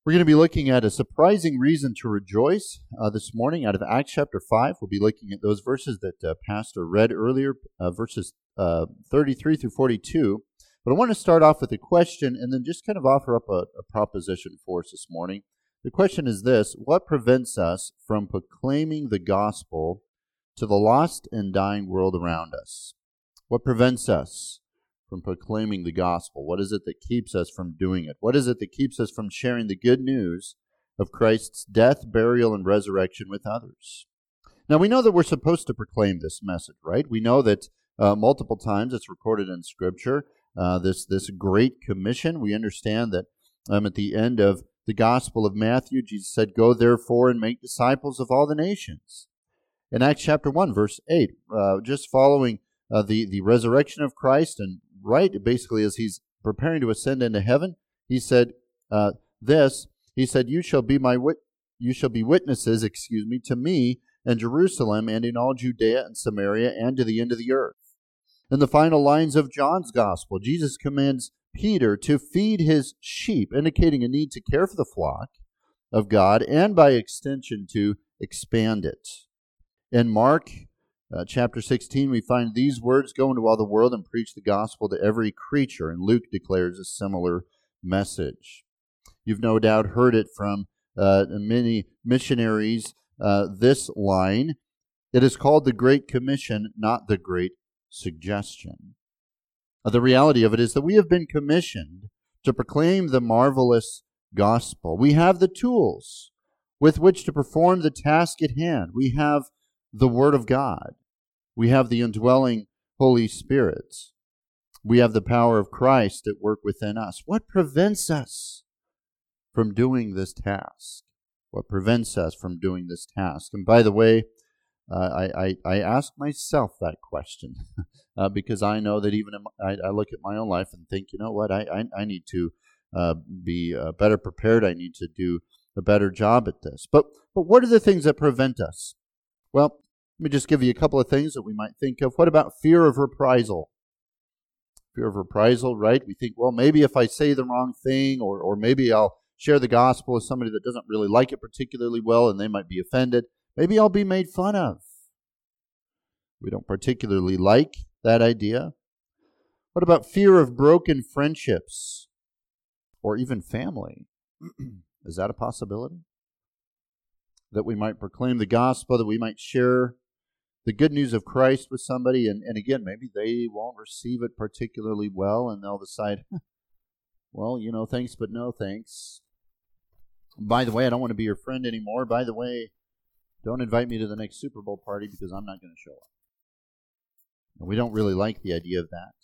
We're going to be looking at a surprising reason to rejoice this morning out of Acts chapter 5. We'll be looking at those verses that Pastor read earlier, verses 33 through 42. But I want to start off with a question and then just kind of offer up a proposition for us this morning. The question is this: what prevents us from proclaiming the gospel to the lost and dying world around us? What prevents us from proclaiming the gospel? What is it that keeps us from doing it? What is it that keeps us from sharing the good news of Christ's death, burial, and resurrection with others? Now, we know that we're supposed to proclaim this message, right? We know that multiple times it's recorded in Scripture, this Great Commission. We understand that at the end of the Gospel of Matthew, Jesus said, "Go therefore and make disciples of all the nations." In Acts chapter 1, verse 8, just following the resurrection of Christ, and right basically as he's preparing to ascend into heaven, he said you shall be witnesses, to me in Jerusalem and in all Judea and Samaria and to the end of the earth. In the final lines of John's gospel, Jesus commands Peter to feed his sheep, indicating a need to care for the flock of God and by extension to expand it. In Mark chapter 16, we find these words: "Go into all the world and preach the gospel to every creature." And Luke declares a similar message. You've no doubt heard it from many missionaries, this line: "It is called the Great Commission, not the Great Suggestion." The reality of it is that we have been commissioned to proclaim the marvelous gospel. We have the tools with which to perform the task at hand. We have the Word of God. We have the indwelling Holy Spirit. We have the power of Christ at work within us. What prevents us from doing this task? What prevents us from doing this task? And by the way, I ask myself that question because I know that even I look at my own life and think, you know what, I need to be better prepared. I need to do a better job at this. But what are the things that prevent us? Well, let me just give you a couple of things that we might think of. What about fear of reprisal? Fear of reprisal, right? We think, well, maybe if I say the wrong thing, or maybe I'll share the gospel with somebody that doesn't really like it particularly well and they might be offended. Maybe I'll be made fun of. We don't particularly like that idea. What about fear of broken friendships or even family? Is that a possibility? That we might proclaim the gospel, that we might share the good news of Christ with somebody, and again, maybe they won't receive it particularly well, and they'll decide, well, thanks, but no thanks. By the way, I don't want to be your friend anymore. By the way, don't invite me to the next Super Bowl party because I'm not going to show up. And we don't really like the idea of that.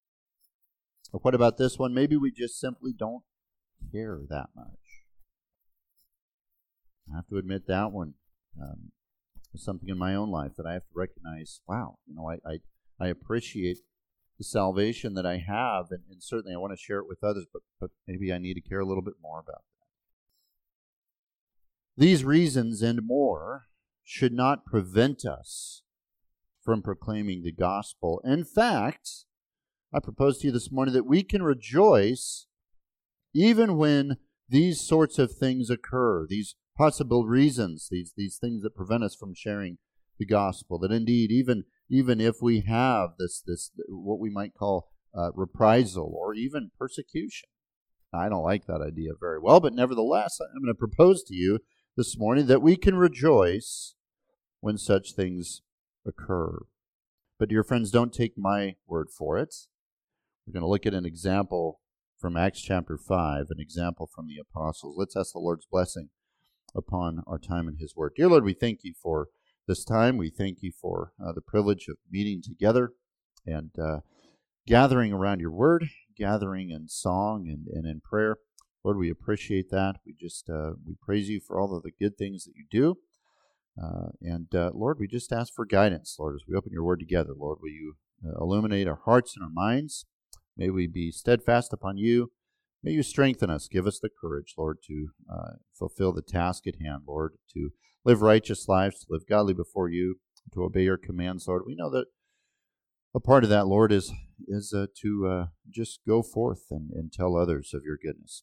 But what about this one? Maybe we just simply don't care that much. I have to admit that one is something in my own life that I have to recognize. Wow, I appreciate the salvation that I have, and certainly I want to share it with others, but maybe I need to care a little bit more about that. These reasons and more should not prevent us from proclaiming the gospel. In fact, I propose to you this morning that we can rejoice even when these sorts of things occur, these possible reasons, these things that prevent us from sharing the gospel. That indeed, even if we have this what we might call reprisal or even persecution. I don't like that idea very well, but nevertheless, I'm going to propose to you this morning that we can rejoice when such things occur. But dear friends, don't take my word for it. We're going to look at an example from Acts chapter 5, an example from the apostles. Let's ask the Lord's blessing upon our time in His Word. Dear Lord, we thank You for this time. We thank You for the privilege of meeting together and gathering around Your Word, gathering in song and in prayer. Lord, we appreciate that. We just we praise You for all of the good things that You do. Lord, we just ask for guidance, Lord, as we open Your Word together. Lord, will You illuminate our hearts and our minds? May we be steadfast upon You. May You strengthen us. Give us the courage, Lord, to fulfill the task at hand, Lord, to live righteous lives, to live godly before You, to obey Your commands, Lord. We know that a part of that, Lord, is to just go forth and tell others of Your goodness.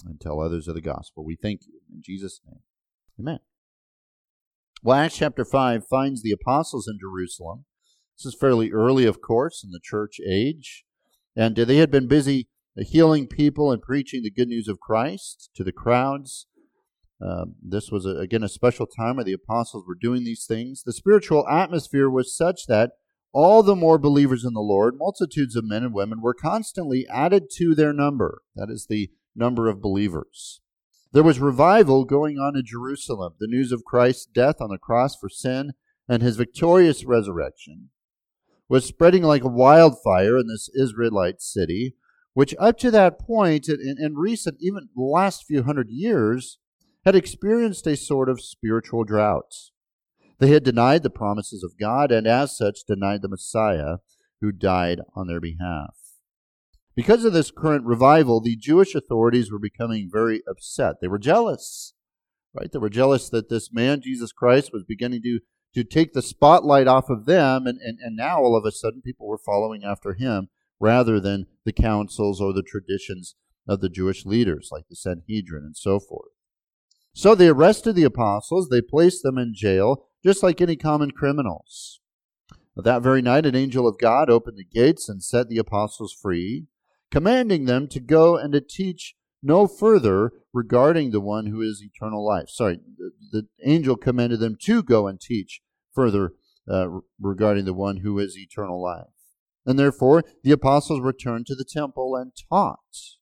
and tell others of the gospel. We thank you. In Jesus' name, amen. Well, Acts chapter 5 finds the apostles in Jerusalem. This is fairly early, of course, in the church age. And they had been busy healing people and preaching the good news of Christ to the crowds. This was, again, a special time where the apostles were doing these things. The spiritual atmosphere was such that all the more believers in the Lord, multitudes of men and women, were constantly added to their number. That is the number of believers. There was revival going on in Jerusalem. The news of Christ's death on the cross for sin and his victorious resurrection was spreading like a wildfire in this Israelite city, which up to that point, in recent, even the last few hundred years, had experienced a sort of spiritual drought. They had denied the promises of God and as such denied the Messiah who died on their behalf. Because of this current revival, the Jewish authorities were becoming very upset. They were jealous, right? They were jealous that this man, Jesus Christ, was beginning to take the spotlight off of them, and now all of a sudden people were following after him rather than the councils or the traditions of the Jewish leaders like the Sanhedrin and so forth. So they arrested the apostles. They placed them in jail just like any common criminals. That very night, an angel of God opened the gates and set the apostles free, commanding them to go and to teach no further regarding the one who is eternal life. The angel commanded them to go and teach further regarding the one who is eternal life. And therefore, the apostles returned to the temple and taught.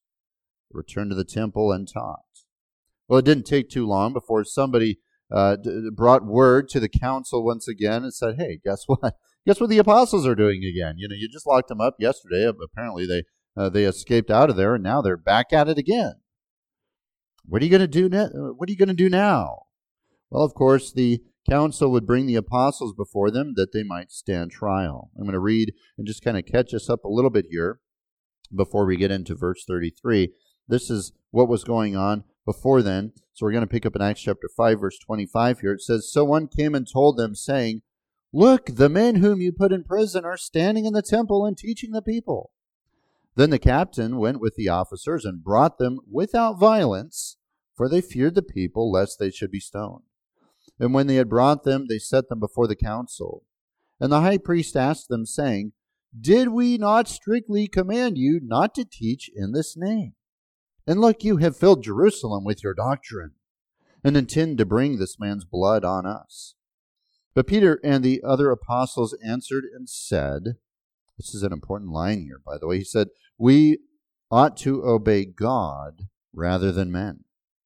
Well, it didn't take too long before somebody brought word to the council once again and said, hey, guess what? Guess what the apostles are doing again? You just locked them up yesterday. Apparently they escaped out of there, and now they're back at it again. What are you going to do now? Well, of course, the council would bring the apostles before them that they might stand trial. I'm going to read and just kind of catch us up a little bit here before we get into verse 33. This is what was going on before then. So we're going to pick up in Acts chapter 5, verse 25 here. It says, So one came and told them, saying, Look, the men whom you put in prison are standing in the temple and teaching the people. Then the captain went with the officers and brought them without violence, for they feared the people, lest they should be stoned. And when they had brought them, they set them before the council. And the high priest asked them, saying, Did we not strictly command you not to teach in this name? And look, you have filled Jerusalem with your doctrine, and intend to bring this man's blood on us. But Peter and the other apostles answered and said, this is an important line here, by the way. He said, we ought to obey God rather than men.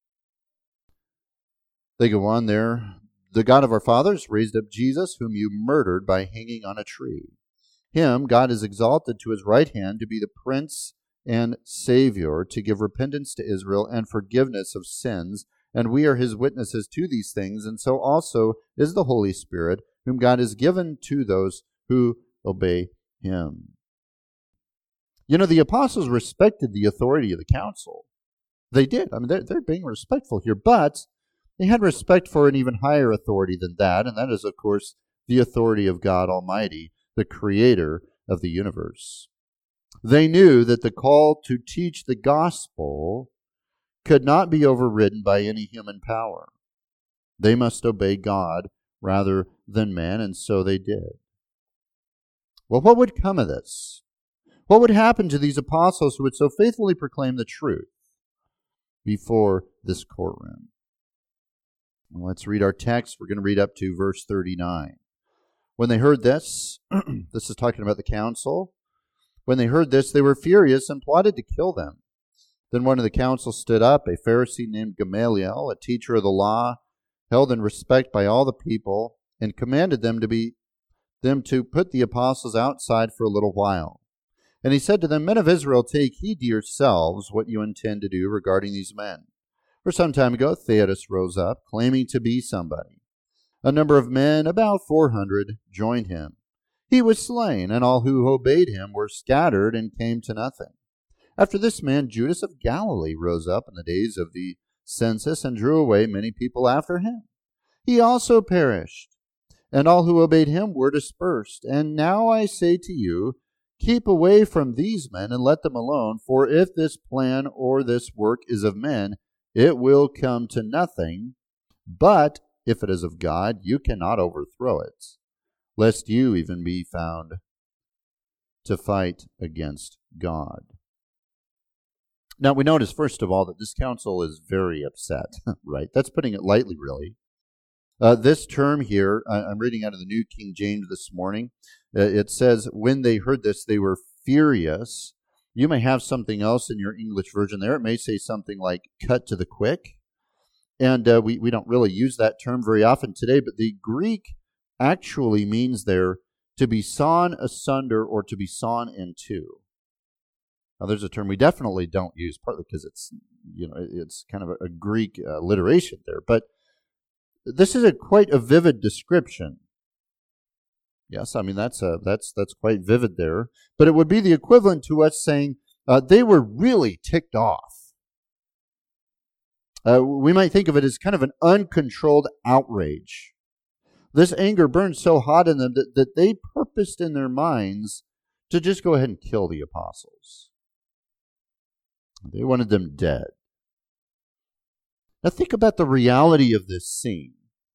They go on there. The God of our fathers raised up Jesus, whom you murdered by hanging on a tree. Him God has exalted to his right hand to be the Prince and Savior, to give repentance to Israel and forgiveness of sins. And we are his witnesses to these things, and so also is the Holy Spirit, whom God has given to those who obey him. You know, the apostles respected the authority of the council. They did. I mean, they're being respectful here, but they had respect for an even higher authority than that, and that is, of course, the authority of God Almighty, the creator of the universe. They knew that the call to teach the gospel could not be overridden by any human power. They must obey God rather than man, and so they did. Well, what would come of this? What would happen to these apostles who would so faithfully proclaim the truth before this courtroom? Well, let's read our text. We're going to read up to verse 39. When they heard this, this is talking about the council. When they heard this, they were furious and plotted to kill them. Then one of the council stood up, a Pharisee named Gamaliel, a teacher of the law, held in respect by all the people, and commanded them to put the apostles outside for a little while. And he said to them, Men of Israel, take heed to yourselves what you intend to do regarding these men. For some time ago, Theudas rose up, claiming to be somebody. A number of men, about 400, joined him. He was slain, and all who obeyed him were scattered and came to nothing. After this man, Judas of Galilee rose up in the days of the census and drew away many people after him. He also perished, and all who obeyed him were dispersed. And now I say to you, Keep away from these men and let them alone, for if this plan or this work is of men, it will come to nothing. But if it is of God, you cannot overthrow it, lest you even be found to fight against God. Now we notice, first of all, that this council is very upset, right? That's putting it lightly, really. This term here, I'm reading out of the New King James this morning. It says, when they heard this, they were furious. You may have something else in your English version there. It may say something like cut to the quick. And we don't really use that term very often today, but the Greek actually means there to be sawn asunder or to be sawn in two. Now, there's a term we definitely don't use, partly because it's kind of a Greek alliteration there. But this is quite a vivid description. Yes, I mean that's quite vivid there. But it would be the equivalent to us saying they were really ticked off. We might think of it as kind of an uncontrolled outrage. This anger burned so hot in them that they purposed in their minds to just go ahead and kill the apostles. They wanted them dead. Now think about the reality of this scene.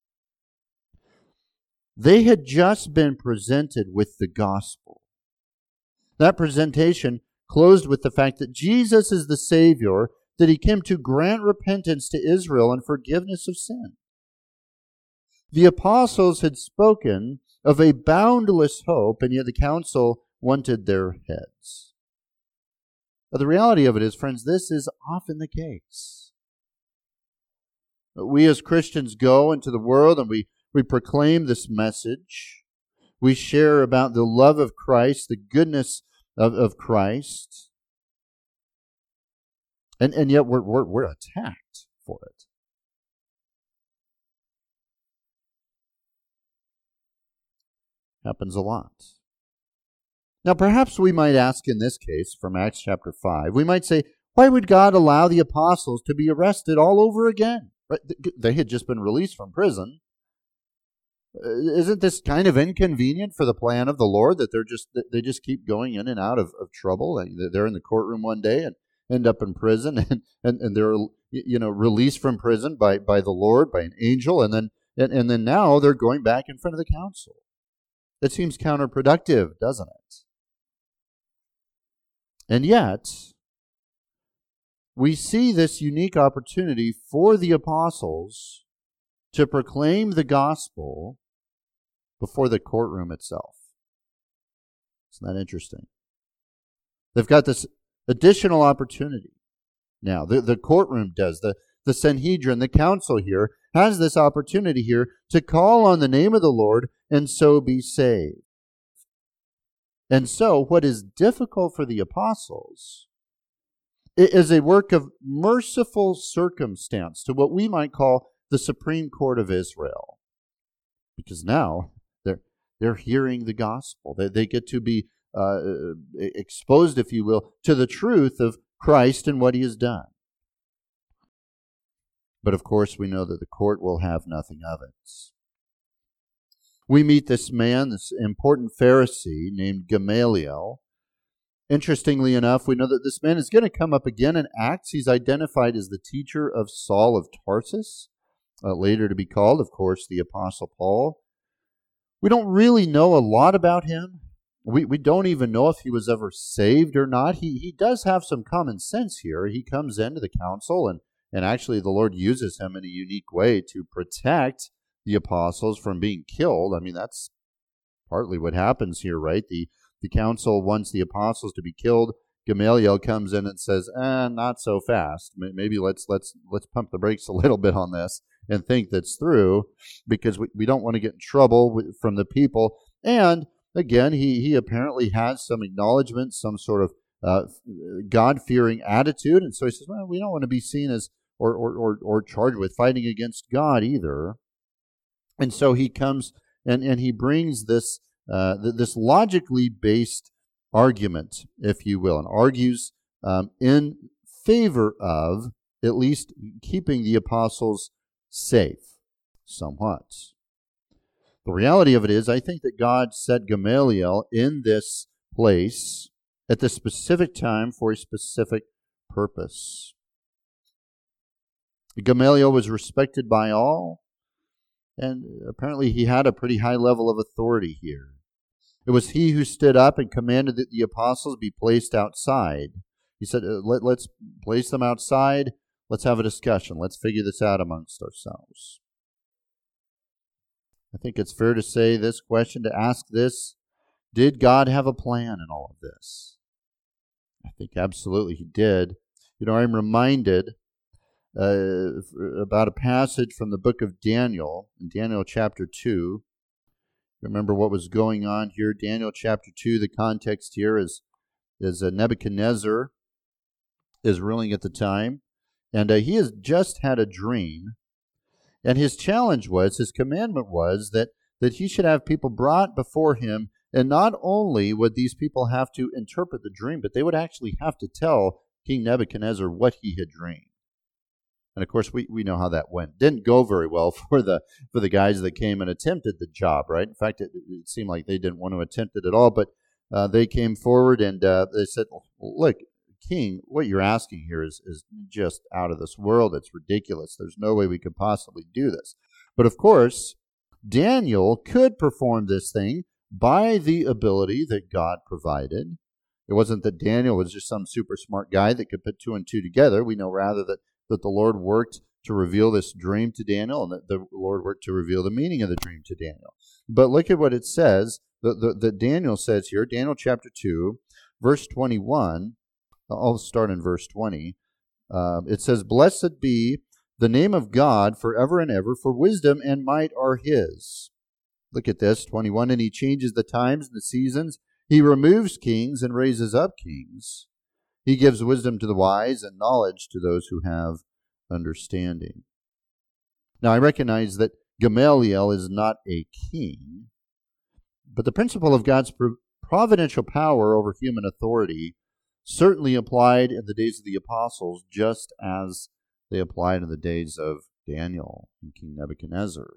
They had just been presented with the gospel. That presentation closed with the fact that Jesus is the Savior, that he came to grant repentance to Israel and forgiveness of sin. The apostles had spoken of a boundless hope, and yet the council wanted their heads. But the reality of it is, friends, this is often the case. We as Christians go into the world and we proclaim this message. We share about the love of Christ, the goodness of Christ. And yet we're attacked for it. Happens a lot. Now, perhaps we might ask in this case, from Acts chapter 5, we might say, why would God allow the apostles to be arrested all over again? Right? They had just been released from prison. Isn't this kind of inconvenient for the plan of the Lord, that they just keep going in and out of trouble? They're in the courtroom one day and end up in prison, and they're released from prison by the Lord, by an angel, and then now they're going back in front of the council. That seems counterproductive, doesn't it? And yet, we see this unique opportunity for the apostles to proclaim the gospel before the courtroom itself. Isn't that interesting? They've got this additional opportunity. Now, the courtroom does. The Sanhedrin, the council here, has this opportunity here to call on the name of the Lord and so be saved. And so, what is difficult for the apostles is a work of merciful circumstance to what we might call the Supreme Court of Israel. Because now they're hearing the gospel. They get to be exposed, if you will, to the truth of Christ and what he has done. But of course, we know that the court will have nothing of it. We meet this man, this important Pharisee named Gamaliel. Interestingly enough, we know that this man is going to come up again in Acts. He's identified as the teacher of Saul of Tarsus, later to be called, of course, the Apostle Paul. We don't really know a lot about him. We don't even know if he was ever saved or not. He does have some common sense here. He comes into the council, and actually the Lord uses him in a unique way to protect the apostles from being killed. I mean, that's partly what happens here, right? The council wants the apostles to be killed. Gamaliel comes in and says, not so fast. Maybe let's pump the brakes a little bit on this and think this through, because we don't want to get in trouble from the people. And again, he apparently has some acknowledgement, some sort of God-fearing attitude. And so he says, well, we don't want to be seen as or charged with fighting against God either. And so he comes and he brings this this logically based argument, if you will, and argues in favor of at least keeping the apostles safe somewhat. The reality of it is, I think that God set Gamaliel in this place at the specific time for a specific purpose. Gamaliel was respected by all, and apparently he had a pretty high level of authority here. It was he who stood up and commanded that the apostles be placed outside. He said, let's place them outside. Let's have a discussion. Let's figure this out amongst ourselves. I think it's fair to say this question, to ask this: did God have a plan in all of this? I think absolutely he did. I'm reminded about a passage from the book of Daniel, in Daniel chapter 2. Remember what was going on here. Daniel chapter 2, the context here is Nebuchadnezzar is ruling at the time, and he has just had a dream. And his challenge was, his commandment was that he should have people brought before him, and not only would these people have to interpret the dream, but they would actually have to tell King Nebuchadnezzar what he had dreamed. And of course, we know how that went. Didn't go very well for the guys that came and attempted the job, right? In fact, it seemed like they didn't want to attempt it at all, but they came forward and they said, look, King, what you're asking here is just out of this world. It's ridiculous. There's no way we could possibly do this. But of course, Daniel could perform this thing by the ability that God provided. It wasn't that Daniel was just some super smart guy that could put two and two together. We know rather that the Lord worked to reveal this dream to Daniel, and that the Lord worked to reveal the meaning of the dream to Daniel. But look at what it says, that Daniel says here, Daniel chapter 2, verse 21. I'll start in verse 20. It says, "Blessed be the name of God forever and ever, for wisdom and might are his." Look at this, 21. "And he changes the times and the seasons. He removes kings and raises up kings. He gives wisdom to the wise and knowledge to those who have understanding." Now, I recognize that Gamaliel is not a king, but the principle of God's providential power over human authority certainly applied in the days of the apostles, just as they applied in the days of Daniel and King Nebuchadnezzar.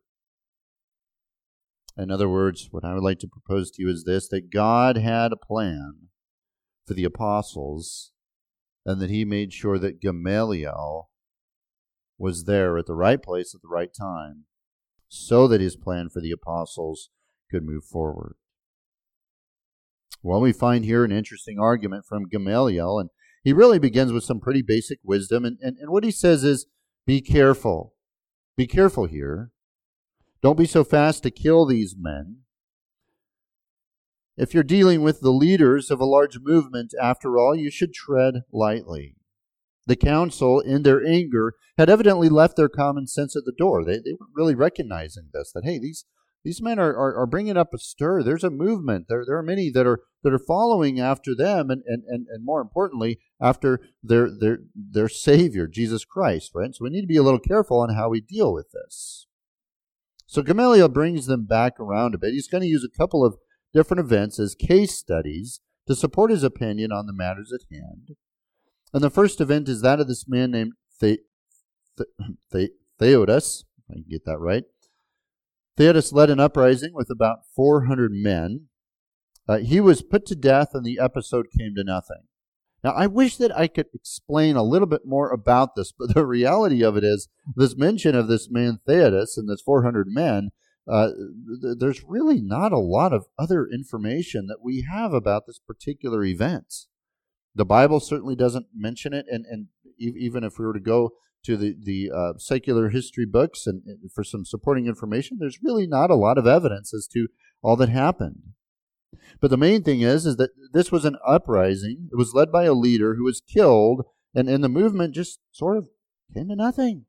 In other words, what I would like to propose to you is this: that God had a plan for the apostles, and that he made sure that Gamaliel was there at the right place at the right time, so that his plan for the apostles could move forward. Well, we find here an interesting argument from Gamaliel, and he really begins with some pretty basic wisdom, and what he says is, be careful. Be careful here. Don't be so fast to kill these men. If you're dealing with the leaders of a large movement, after all, you should tread lightly. The council, in their anger, had evidently left their common sense at the door. They weren't really recognizing this, that, hey, these men are bringing up a stir. There's a movement. There are many that are following after them, and more importantly, after their Savior, Jesus Christ, right? So we need to be a little careful on how we deal with this. So Gamaliel brings them back around a bit. He's going to use a couple of different events as case studies to support his opinion on the matters at hand. And the first event is that of this man named Theudas, if I can get that right. Theudas led an uprising with about 400 men. He was put to death, and the episode came to nothing. Now, I wish that I could explain a little bit more about this, but the reality of it is, this mention of this man Theudas and this 400 men, there's really not a lot of other information that we have about this particular event. The Bible certainly doesn't mention it, and even if we were to go to the secular history books and for some supporting information, there's really not a lot of evidence as to all that happened. But the main thing is that this was an uprising. It was led by a leader who was killed, and the movement just sort of came to nothing.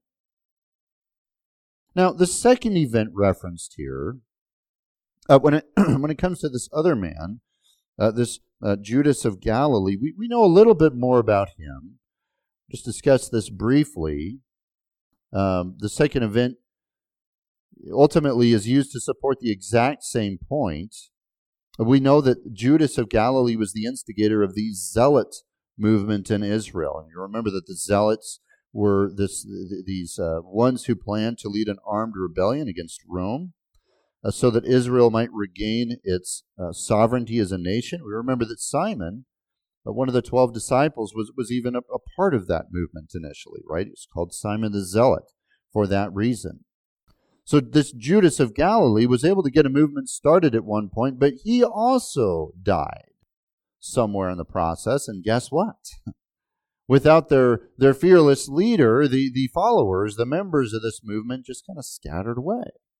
Now, the second event referenced here, when it comes to this other man, this Judas of Galilee, we know a little bit more about him. Just discuss this briefly. The second event ultimately is used to support the exact same point. We know that Judas of Galilee was the instigator of the Zealot movement in Israel. And you remember that the Zealots were these ones who planned to lead an armed rebellion against Rome. so that Israel might regain its sovereignty as a nation. We remember that Simon, one of the 12 disciples, was even a part of that movement initially, right? It's called Simon the Zealot for that reason. So this Judas of Galilee was able to get a movement started at one point, but he also died somewhere in the process. And guess what? Without their fearless leader, the followers, the members of this movement just kind of scattered away.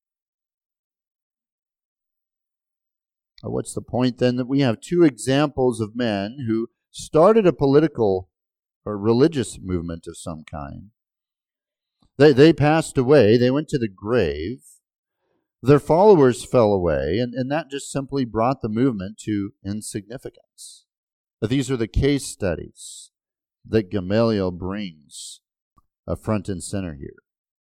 What's the point then? That we have two examples of men who started a political or religious movement of some kind. They passed away. They went to the grave. Their followers fell away, and that just simply brought the movement to insignificance. But these are the case studies that Gamaliel brings front and center here.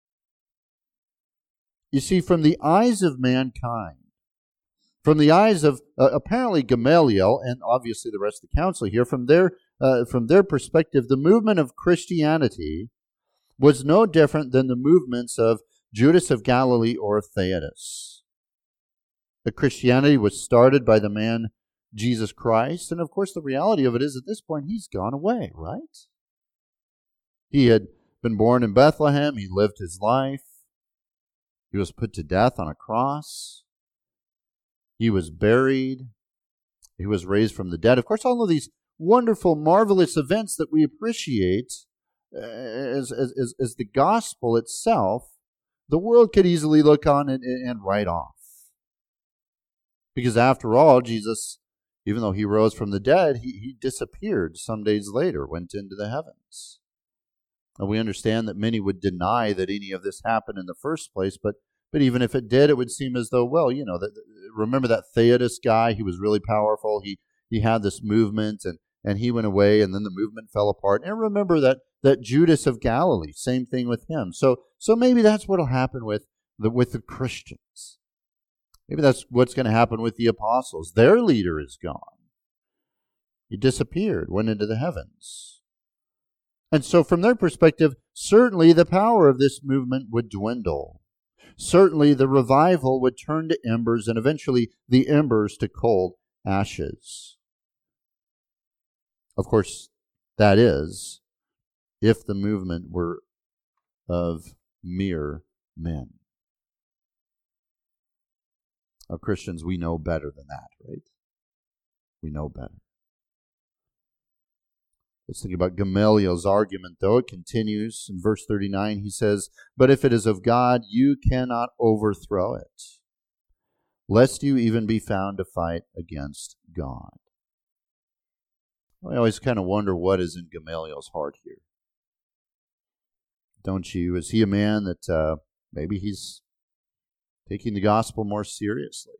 You see, from the eyes of mankind, from the eyes of apparently Gamaliel and obviously the rest of the council here, from their perspective, the movement of Christianity was no different than the movements of Judas of Galilee or of Theudas. The Christianity was started by the man Jesus Christ, and of course the reality of it is at this point he's gone away, right? He had been born in Bethlehem, he lived his life, he was put to death on a cross, he was buried, he was raised from the dead. Of course, all of these wonderful, marvelous events that we appreciate as the gospel itself, the world could easily look on and write off. Because after all, Jesus, even though he rose from the dead, he disappeared some days later, went into the heavens. And we understand that many would deny that any of this happened in the first place, but even if it did, it would seem as though, well, remember that Theudas guy, he was really powerful, he had this movement, and he went away, and then the movement fell apart. And remember that Judas of Galilee, same thing with him. So maybe that's what will happen with the Christians. Maybe that's what's going to happen with the apostles. Their leader is gone. He disappeared, went into the heavens. And so from their perspective, certainly the power of this movement would dwindle. Certainly the revival would turn to embers, and eventually the embers to cold ashes. Of course, that is, if the movement were of mere men. Now, Christians, we know better than that, right? We know better. Let's think about Gamaliel's argument, though. It continues in verse 39. He says, "But if it is of God, you cannot overthrow it, lest you even be found to fight against God." I always kind of wonder what is in Gamaliel's heart here. Don't you? Is he a man that maybe he's taking the gospel more seriously?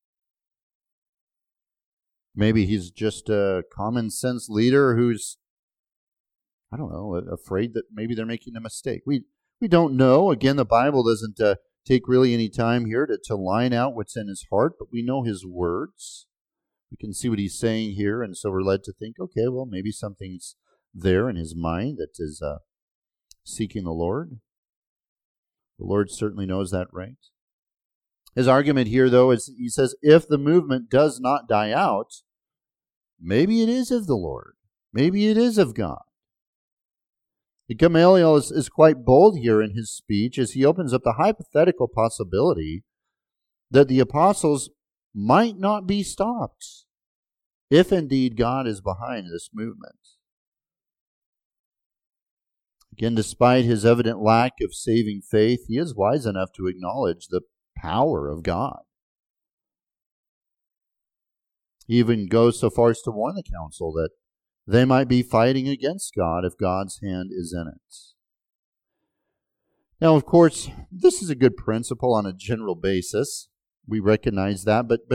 Maybe he's just a common sense leader who's, I don't know, afraid that maybe they're making a mistake. We don't know. Again, the Bible doesn't take really any time here to line out what's in his heart, but we know his words. We can see what he's saying here, and so we're led to think, okay, well, maybe something's there in his mind that is seeking the Lord. The Lord certainly knows that, right? His argument here, though, is he says, if the movement does not die out, maybe it is of the Lord. Maybe it is of God. Gamaliel is quite bold here in his speech as he opens up the hypothetical possibility that the apostles might not be stopped if indeed God is behind this movement. Again, despite his evident lack of saving faith, he is wise enough to acknowledge the power of God. He even goes so far as to warn the council that they might be fighting against God if God's hand is in it. Now, of course, this is a good principle on a general basis. We recognize that, but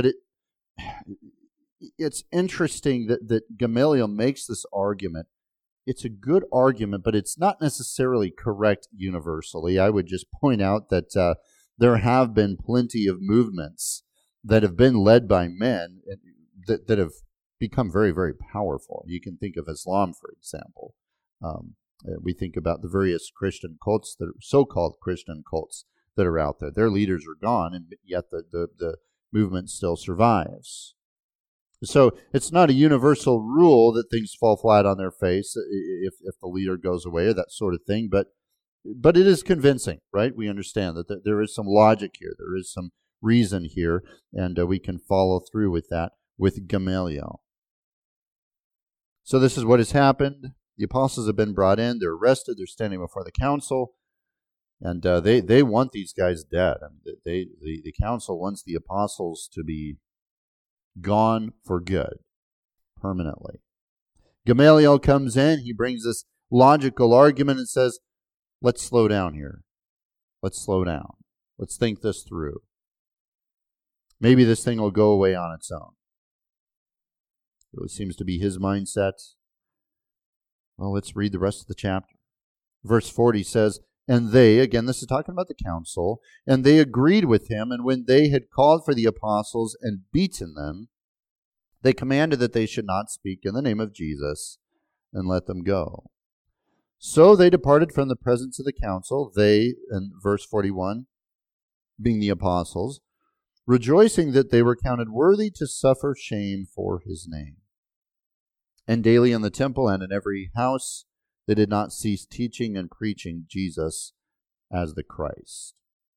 it's interesting that Gamaliel makes this argument. It's a good argument, but it's not necessarily correct universally. I would just point out that there have been plenty of movements that have been led by men that have become very, very powerful. You can think of Islam, for example. We think about the various Christian cults, that are so-called Christian cults that are out there. Their leaders are gone, and yet the movement still survives. So it's not a universal rule that things fall flat on their face if the leader goes away or that sort of thing, but it is convincing, right? We understand that there is some logic here. There is some reason here, and we can follow through with that with Gamaliel. So this is what has happened. The apostles have been brought in. They're arrested. They're standing before the council, and they want these guys dead. I mean, the council wants the apostles to be gone for good, permanently. Gamaliel comes in. He brings this logical argument and says, let's slow down here. Let's slow down. Let's think this through. Maybe this thing will go away on its own. It seems to be his mindset. Well, let's read the rest of the chapter. Verse 40 says, and they, again, this is talking about the council, and they agreed with him, and when they had called for the apostles and beaten them, they commanded that they should not speak in the name of Jesus, and let them go. So they departed from the presence of the council, they, in verse 41, being the apostles, rejoicing that they were counted worthy to suffer shame for his name. And daily in the temple and in every house, they did not cease teaching and preaching Jesus as the Christ.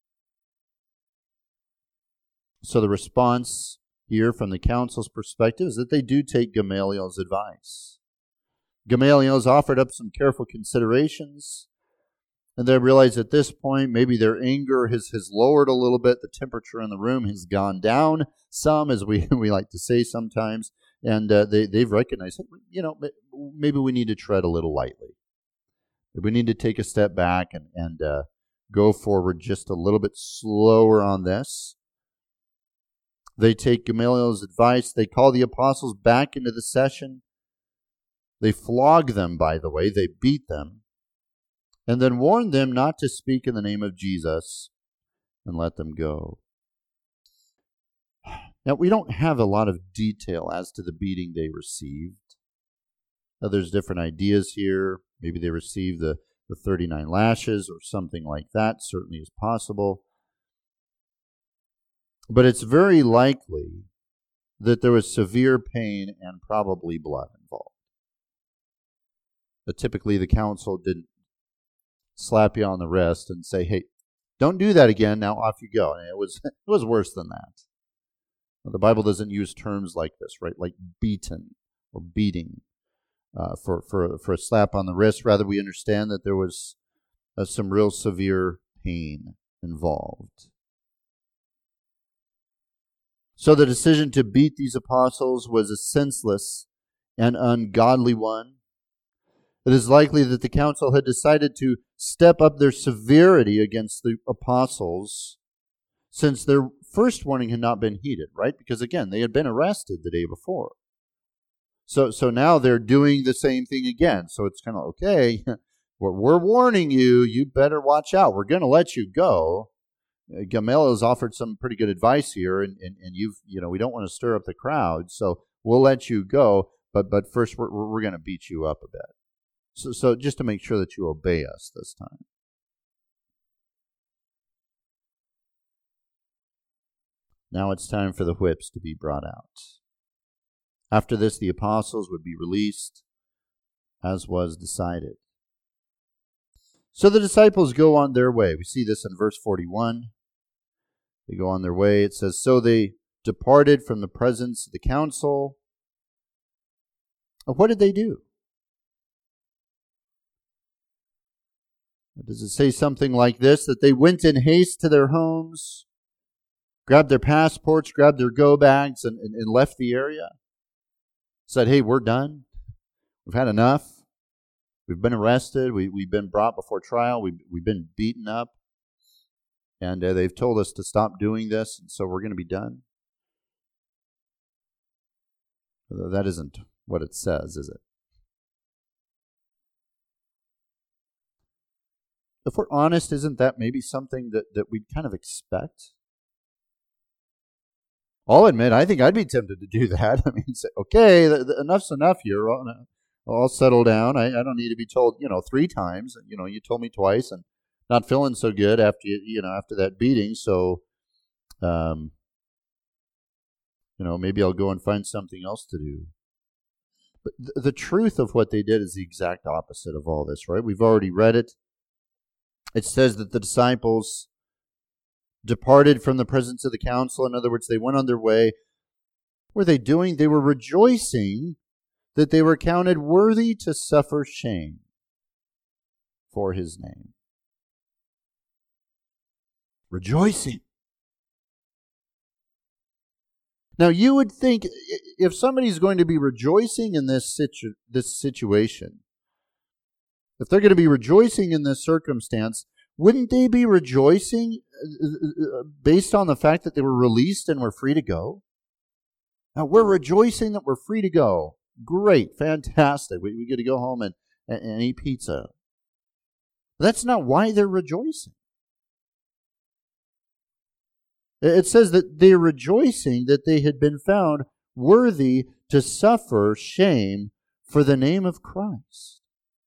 So the response here from the council's perspective is that they do take Gamaliel's advice. Gamaliel has offered up some careful considerations, and they realize at this point maybe their anger has lowered a little bit. The temperature in the room has gone down some, as we like to say sometimes, and they've recognized, maybe we need to tread a little lightly. We need to take a step back and go forward just a little bit slower on this. They take Gamaliel's advice. They call the apostles back into the session. They flog them, by the way. They beat them. And then warn them not to speak in the name of Jesus and let them go. Now, we don't have a lot of detail as to the beating they received. Now, there's different ideas here. Maybe they received the 39 lashes or something like that. Certainly is possible. But it's very likely that there was severe pain and probably blood involved. But typically the council didn't slap you on the wrist and say, hey, don't do that again, now off you go. And it was worse than that. The Bible doesn't use terms like this, right? Like beaten or beating for a slap on the wrist. Rather, we understand that there was some real severe pain involved. So the decision to beat these apostles was a senseless and ungodly one. It is likely that the council had decided to step up their severity against the apostles since their first warning had not been heeded, right? Because again, they had been arrested the day before. So now they're doing the same thing again. So it's kind of, okay, we're warning you, you better watch out. We're going to let you go. Gamaliel has offered some pretty good advice here, and we don't want to stir up the crowd, so we'll let you go, but first we're going to beat you up a bit. So just to make sure that you obey us this time. Now it's time for the whips to be brought out. After this, the apostles would be released, as was decided. So the disciples go on their way. We see this in verse 41. They go on their way. It says, so they departed from the presence of the council. What did they do? Does it say something like this, that they went in haste to their homes, grabbed their passports, grabbed their go bags, and left the area? Said, hey, we're done. We've had enough. We've been arrested. We've been brought before trial. We've been beaten up. And they've told us to stop doing this, and so we're going to be done. That isn't what it says, is it? If we're honest, isn't that maybe something that we'd kind of expect? I'll admit, I think I'd be tempted to do that. I mean, say, okay, enough's enough here. I'll settle down. I don't need to be told, 3 times. You told me twice, and not feeling so good after after that beating. So, maybe I'll go and find something else to do. But the truth of what they did is the exact opposite of all this, right? We've already read it. It says that the disciples departed from the presence of the council. In other words, they went on their way. What were they doing? They were rejoicing that they were counted worthy to suffer shame for his name. Rejoicing. Now, you would think if somebody's going to be rejoicing in this situation, if they're going to be rejoicing in this circumstance, wouldn't they be rejoicing based on the fact that they were released and were free to go? Now, we're rejoicing that we're free to go. Great, fantastic. We get to go home and eat pizza. But that's not why they're rejoicing. It says that they're rejoicing that they had been found worthy to suffer shame for the name of Christ.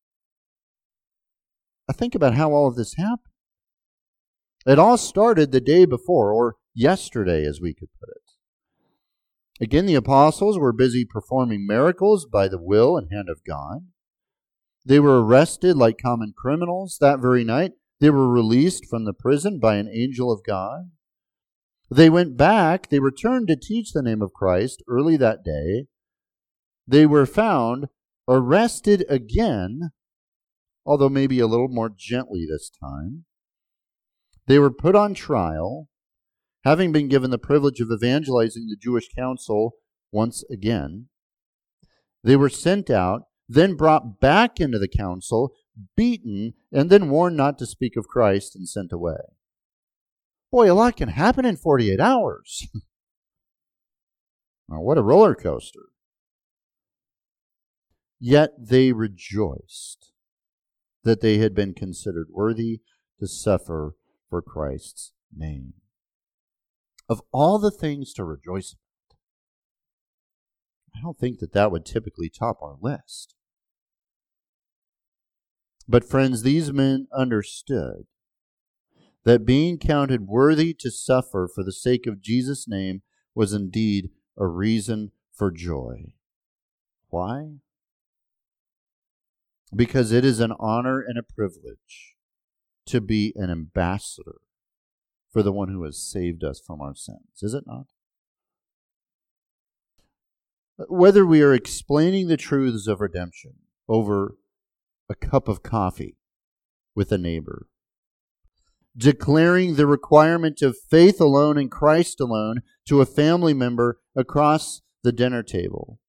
I think about how all of this happened. It all started the day before, or yesterday, as we could put it. Again, the apostles were busy performing miracles by the will and hand of God. They were arrested like common criminals that very night. They were released from the prison by an angel of God. They went back, they returned to teach the name of Christ early that day. They were found arrested again, although maybe a little more gently this time. They were put on trial, having been given the privilege of evangelizing the Jewish council once again. They were sent out, then brought back into the council, beaten, and then warned not to speak of Christ and sent away. Boy, a lot can happen in 48 hours. Well, what a roller coaster. Yet they rejoiced that they had been considered worthy to suffer for Christ's name. Of all the things to rejoice about, I don't think that would typically top our list. But friends, these men understood that being counted worthy to suffer for the sake of Jesus' name was indeed a reason for joy. Why? Because it is an honor and a privilege to be an ambassador for the one who has saved us from our sins, is it not? Whether we are explaining the truths of redemption over a cup of coffee with a neighbor, declaring the requirement of faith alone in Christ alone to a family member across the dinner table,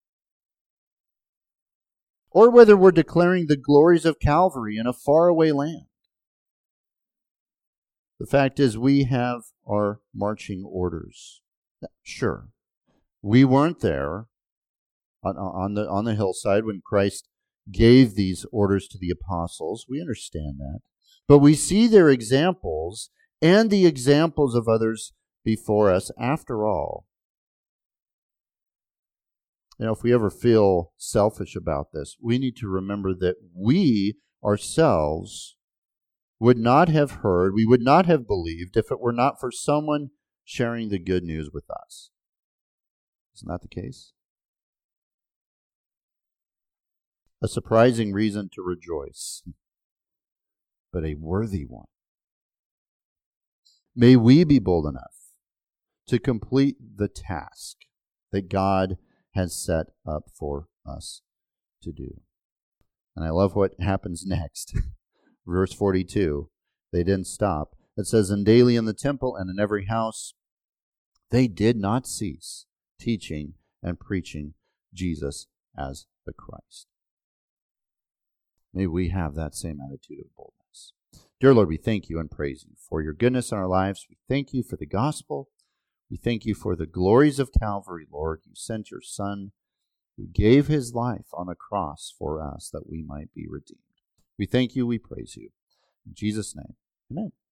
or whether we're declaring the glories of Calvary in a faraway land. The fact is, we have our marching orders. Sure, we weren't there on the hillside when Christ gave these orders to the apostles. We understand that. But we see their examples and the examples of others before us. After all, if we ever feel selfish about this, we need to remember that we ourselves would not have heard, we would not have believed if it were not for someone sharing the good news with us. Isn't that the case? A surprising reason to rejoice, but a worthy one. May we be bold enough to complete the task that God has set up for us to do. And I love what happens next. Verse 42, they didn't stop. It says, and daily in the temple and in every house, they did not cease teaching and preaching Jesus as the Christ. May we have that same attitude of boldness. Dear Lord, we thank you and praise you for your goodness in our lives. We thank you for the gospel. We thank you for the glories of Calvary, Lord. You sent your Son who gave his life on the cross for us that we might be redeemed. We thank you, we praise you. In Jesus' name, amen.